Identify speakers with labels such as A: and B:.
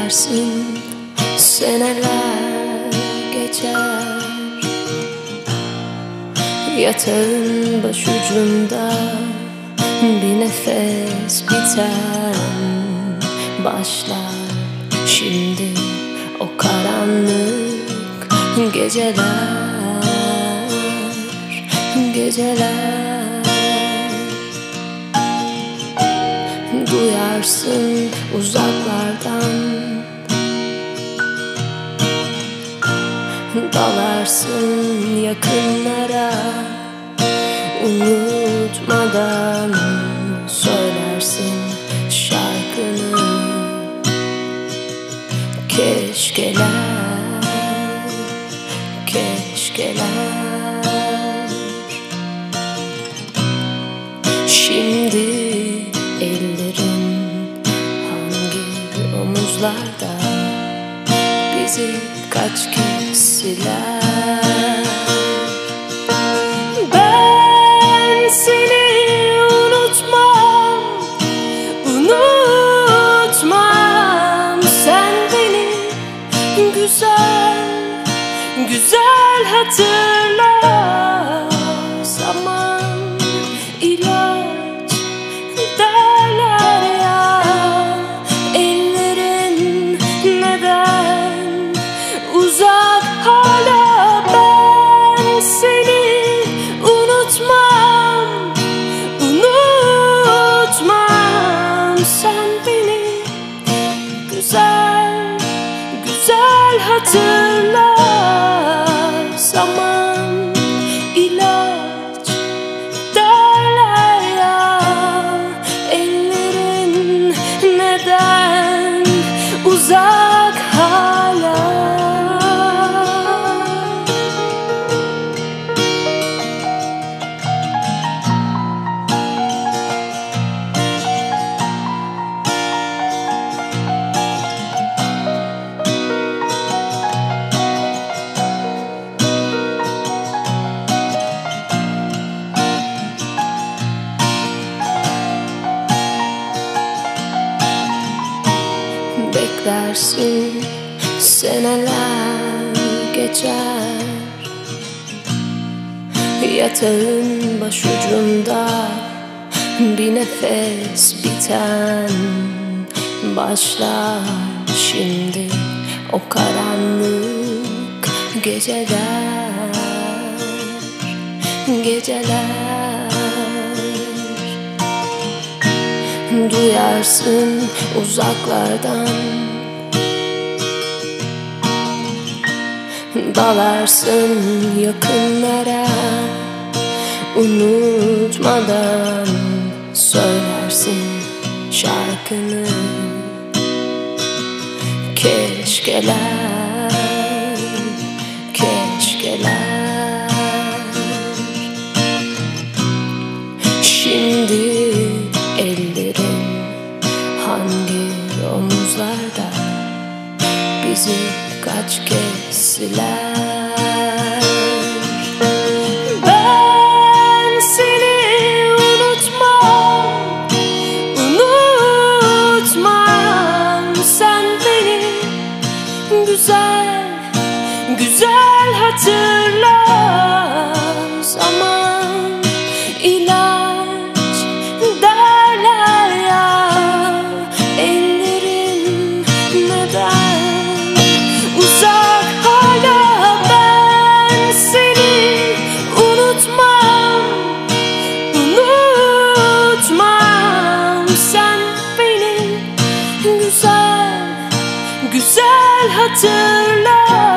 A: Beklersin, seneler geçer. Yatağın başucunda bir nefes biten başlar. Şimdi o karanlık geceler, geceler. Duyarsın uzaklardan, dalarsın yakınlara. Unutmadan söylersin şarkını. Keşkeler, keşkeler. Şimdi ellerin hangi omuzlarda bizi kaç kez siler? Ben seni unutmam, unutmam. Sen beni güzel, güzel hatırla. Zaman ilaç derler ya. Ellerin neden uzak hala? Ben seni unutmam, unutmam. Sen beni güzel, güzel hatırla. Zaman ilaç derler ya. Ellerin neden uzak hala? Beklersin, seneler geçer. Yatağın başucunda bir nefes biten başlar. Şimdi o karanlık geceler, geceler. Duyarsın uzaklardan, dalarsın yakınlara. Unutmadan söylersin şarkını. Keşkeler, keşkeler. Şimdi ellerin hangi omuzlarda bizi kaç kez siler? Ben seni unutmam, unutmam. Sen beni güzel, güzel hatırla. Zaman ilaç derler ya. Ellerin neden uzak hala? Ben seni unutmam, unutmam. Sen beni güzel, güzel hatırla.